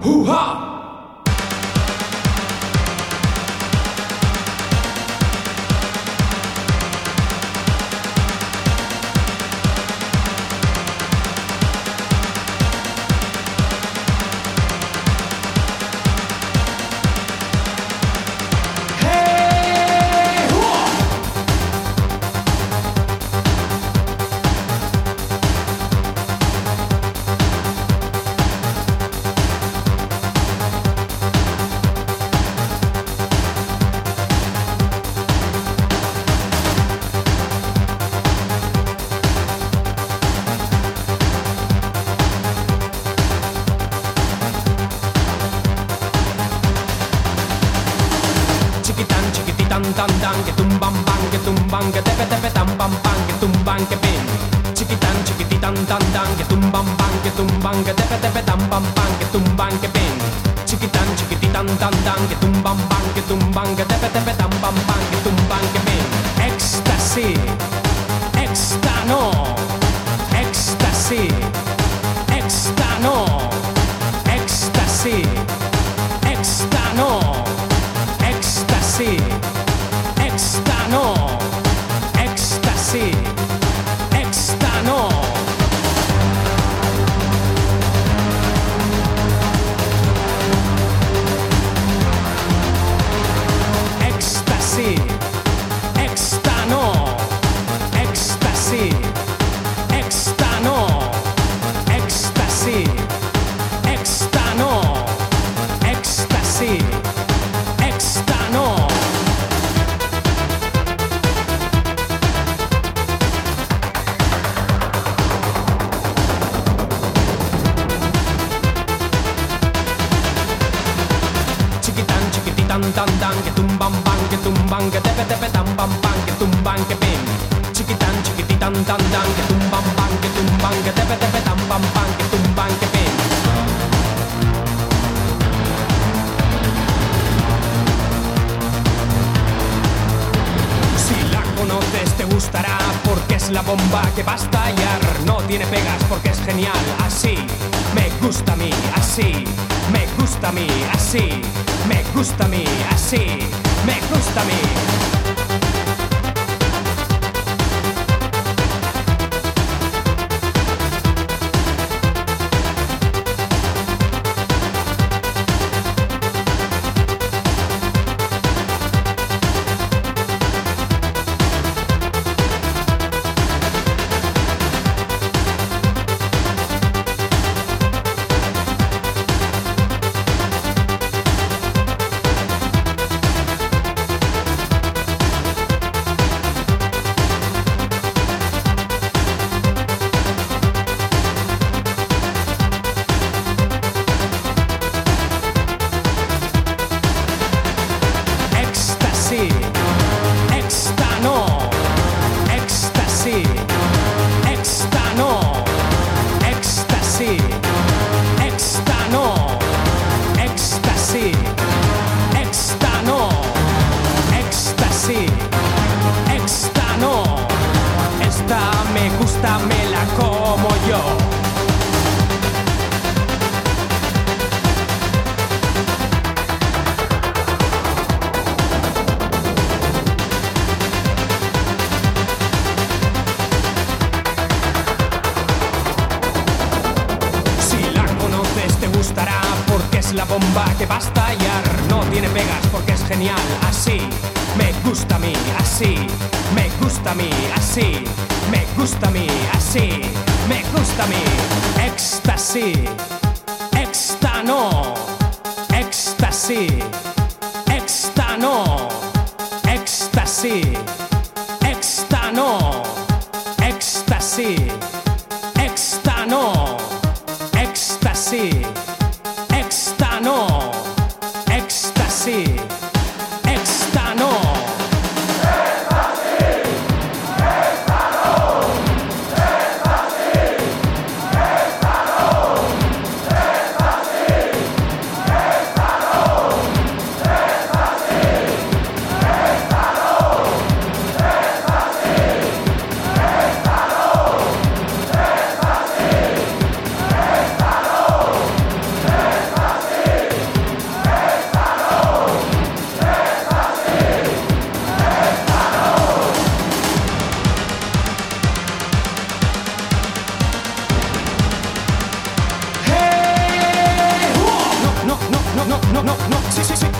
¡Hoo-ha! Que tumban pan, que tumban, que tepe tepe tam pam pam, que tumban que pin. Chiquitán, chiquititan tan tan, que tumban pan, que tumban, que tepe tepe tam pam pam, que tumban que pin. Chiquitán, chiquititan tan tan, que tumban pan, que tumban, que tepe tepe tam pam pam, que tumban que pin. Ecstasy, extano, ecstasy, extano, ecstasy, extano, ecstasy. Extano, ecstasy, extano. Ecstasy, extano, ecstasy, extano, ecstasy, extano, ecstasy, extano. Tan tan, que tumban pan, que tumban, que tepe tepe tam pam pam, que tumban que pin. Chiquitán, chiquititan tan tan, que tumban pan, que tumban, que tepe tepe tam pam pam, que tumban que pin. Si la conoces te gustará porque es la bomba que va a estallar. No tiene pegas porque es genial. Así me gusta a mí, así me gusta a mí, así me gusta a mí, así me gusta a mí. La bomba que va a estallar no tiene pegas porque es genial. Así me gusta a mí, así me gusta a mí, así me gusta a mí, así me gusta a mí. Ecstasy, extano, ecstasy, extano, ecstasy, extano, ecstasy, extano, ecstasy. Extano, ecstasy, extano.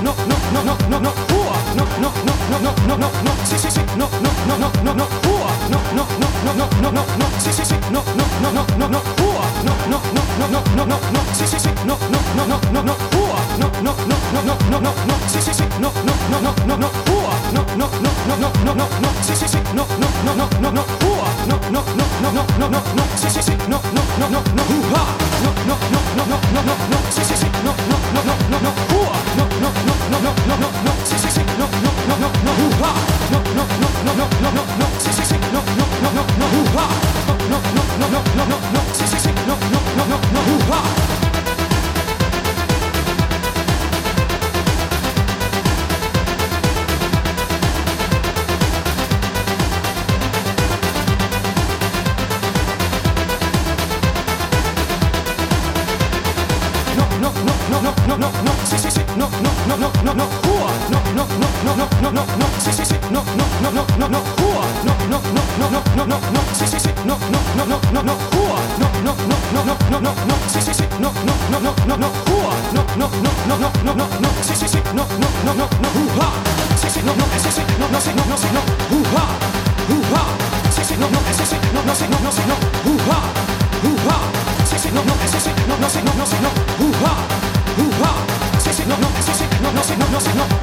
No,